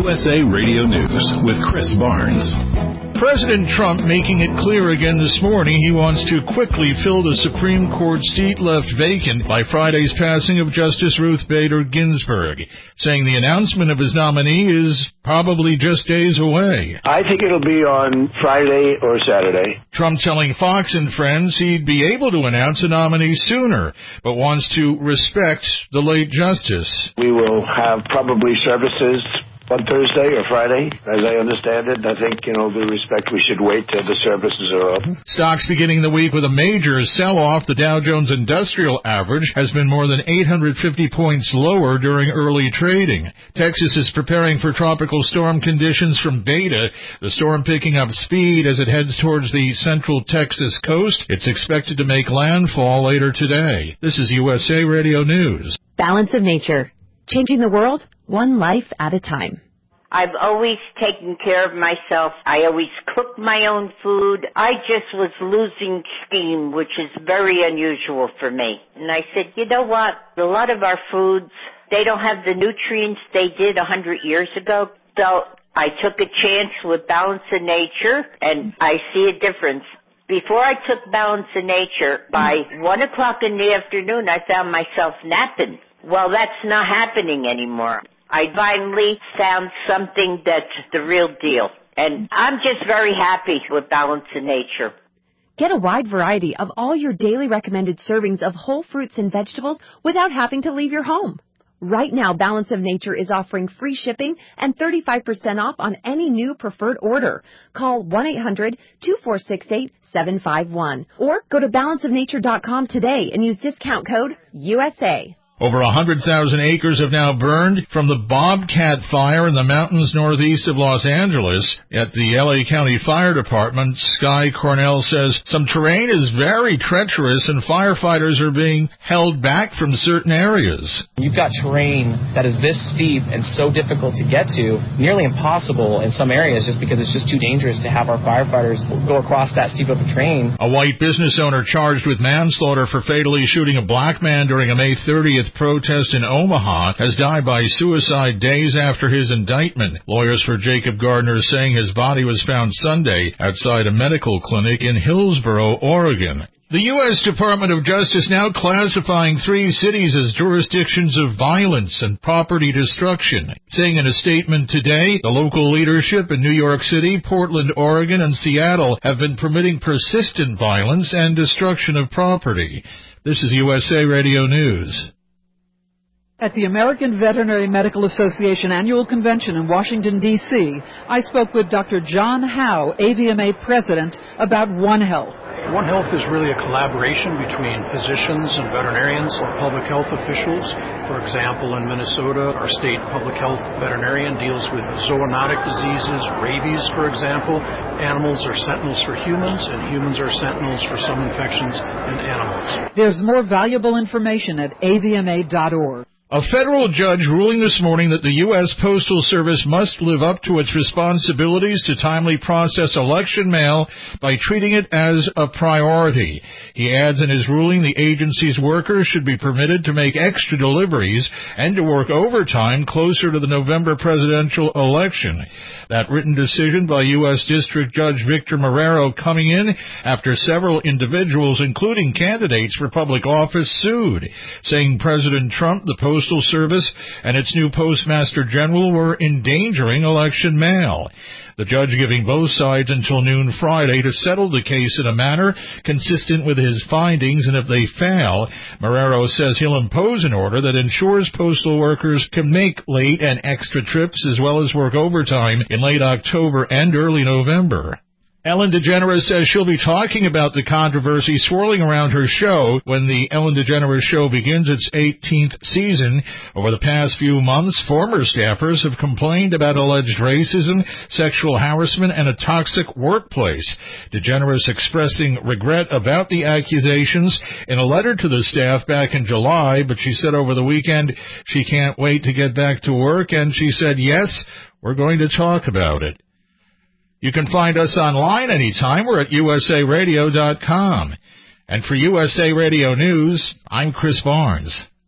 USA Radio News with Chris Barnes. President Trump making it clear again this morning he wants to quickly fill the Supreme Court seat left vacant by Friday's passing of Justice Ruth Bader Ginsburg, saying the announcement of his nominee is probably just days away. I think it'll be on Friday or Saturday. Trump telling Fox and Friends he'd be able to announce a nominee sooner, but wants to respect the late justice. We will have probably services on Thursday or Friday, as I understand it. I think, due respect, we should wait till the services are open. Stocks beginning the week with a major sell-off. The Dow Jones Industrial Average has been more than 850 points lower during early trading. Texas is preparing for tropical storm conditions from Beta, the storm picking up speed as it heads towards the central Texas coast. It's expected to make landfall later today. This is USA Radio News. Balance of Nature. Changing the world, one life at a time. I've always taken care of myself. I always cook my own food. I just was losing steam, which is very unusual for me. And I said, you know what? A lot of our foods, they don't have the nutrients they did 100 years ago. So I took a chance with Balance of Nature, and I see a difference. Before I took Balance of Nature, by 1 o'clock in the afternoon, I found myself napping. Well, that's not happening anymore. I finally found something that's the real deal. And I'm just very happy with Balance of Nature. Get a wide variety of all your daily recommended servings of whole fruits and vegetables without having to leave your home. Right now, Balance of Nature is offering free shipping and 35% off on any new preferred order. Call 1-800-246-8751 or go to balanceofnature.com today and use discount code USA. Over 100,000 acres have now burned from the Bobcat Fire in the mountains northeast of Los Angeles. At the L.A. County Fire Department, Sky Cornell says some terrain is very treacherous and firefighters are being held back from certain areas. You've got terrain that is this steep and so difficult to get to, nearly impossible in some areas just because it's just too dangerous to have our firefighters go across that steep of a terrain. A white business owner charged with manslaughter for fatally shooting a black man during a May 30th protest in Omaha has died by suicide days after his indictment. Lawyers for Jacob Gardner saying his body was found Sunday outside a medical clinic in Hillsboro, Oregon. The U.S. Department of Justice now classifying 3 cities as jurisdictions of violence and property destruction, saying in a statement today, the local leadership in New York City, Portland, Oregon, and Seattle have been permitting persistent violence and destruction of property. This is USA Radio News. At the American Veterinary Medical Association Annual Convention in Washington, D.C., I spoke with Dr. John Howe, AVMA President, about One Health. One Health is really a collaboration between physicians and veterinarians or public health officials. For example, in Minnesota, our state public health veterinarian deals with zoonotic diseases, rabies, for example. Animals are sentinels for humans, and humans are sentinels for some infections in animals. There's more valuable information at avma.org. A federal judge ruling this morning that the U.S. Postal Service must live up to its responsibilities to timely process election mail by treating it as a priority. He adds in his ruling the agency's workers should be permitted to make extra deliveries and to work overtime closer to the November presidential election. That written decision by U.S. District Judge Victor Marrero coming in after several individuals, including candidates for public office, sued, saying President Trump, the Postal Service, and its new Postmaster General were endangering election mail. The judge giving both sides until noon Friday to settle the case in a manner consistent with his findings, and if they fail, Marrero says he'll impose an order that ensures postal workers can make late and extra trips as well as work overtime in late October and early November. Ellen DeGeneres says she'll be talking about the controversy swirling around her show when the Ellen DeGeneres Show begins its 18th season. Over the past few months, former staffers have complained about alleged racism, sexual harassment, and a toxic workplace. DeGeneres expressing regret about the accusations in a letter to the staff back in July, but she said over the weekend she can't wait to get back to work, and she said, yes, we're going to talk about it. You can find us online anytime. We're at usaradio.com. And for USA Radio News, I'm Chris Barnes.